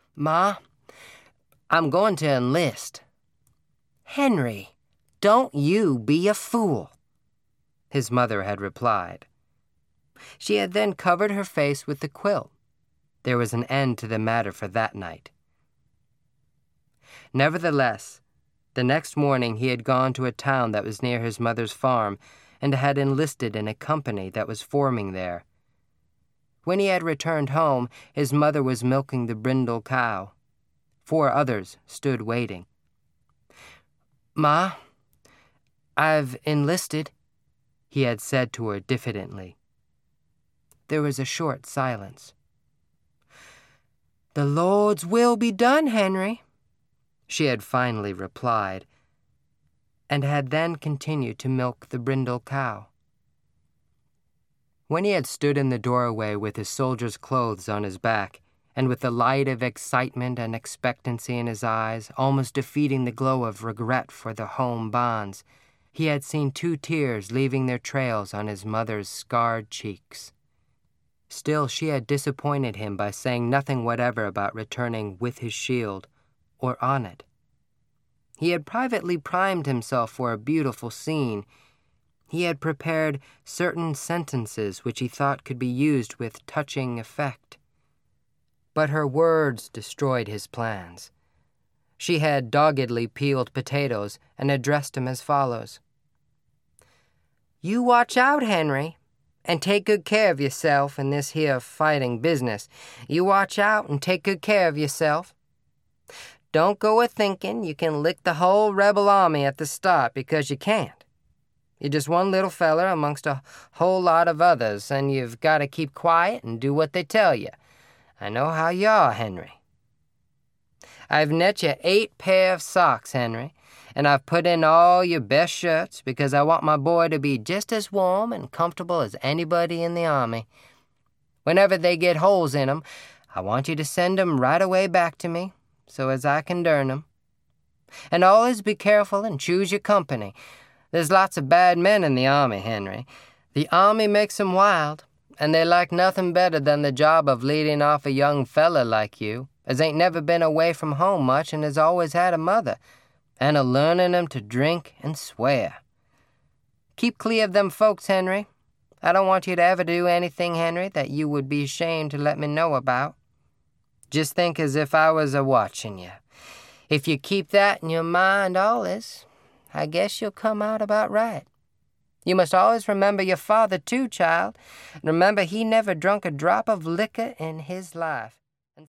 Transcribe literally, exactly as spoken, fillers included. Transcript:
Ma, I'm going to enlist. Henry, don't you be a fool, his mother had replied. She had then covered her face with the quilt. There was an end to the matter for that night. Nevertheless, the next morning he had gone to a town that was near his mother's farm and had enlisted in a company that was forming there. When he had returned home, his mother was milking the brindle cow. Four others stood waiting. Ma, I've enlisted, he had said to her diffidently. There was a short silence. The Lord's will be done, Henry, she had finally replied, and had then continued to milk the brindle cow. When he had stood in the doorway with his soldier's clothes on his back, and with the light of excitement and expectancy in his eyes, almost defeating the glow of regret for the home bonds, he had seen two tears leaving their trails on his mother's scarred cheeks. Still, she had disappointed him by saying nothing whatever about returning with his shield, or on it. He had privately primed himself for a beautiful scene. He had prepared certain sentences which he thought could be used with touching effect. But her words destroyed his plans. She had doggedly peeled potatoes and addressed him as follows. You watch out, Henry, and take good care of yourself in this here fighting business. You watch out and take good care of yourself. Don't go a-thinking you can lick the whole rebel army at the start, because you can't. You're just one little feller amongst a whole lot of others, and you've got to keep quiet and do what they tell you. I know how you are, Henry. I've net you eight pair of socks, Henry, and I've put in all your best shirts because I want my boy to be just as warm and comfortable as anybody in the army. Whenever they get holes in 'em, I want you to send 'em right away back to me, so as I can darn 'em. And always be careful and choose your company. There's lots of bad men in the army, Henry. The army makes 'em wild, and they like nothing better than the job of leading off a young fella like you, as ain't never been away from home much and has always had a mother, and a learning 'em to drink and swear. Keep clear of them folks, Henry. I don't want you to ever do anything, Henry, that you would be ashamed to let me know about. Just think as if I was a-watching you. If you keep that in your mind allus, I guess you'll come out about right. You must always remember your father, too, child. And remember he never drunk a drop of liquor in his life.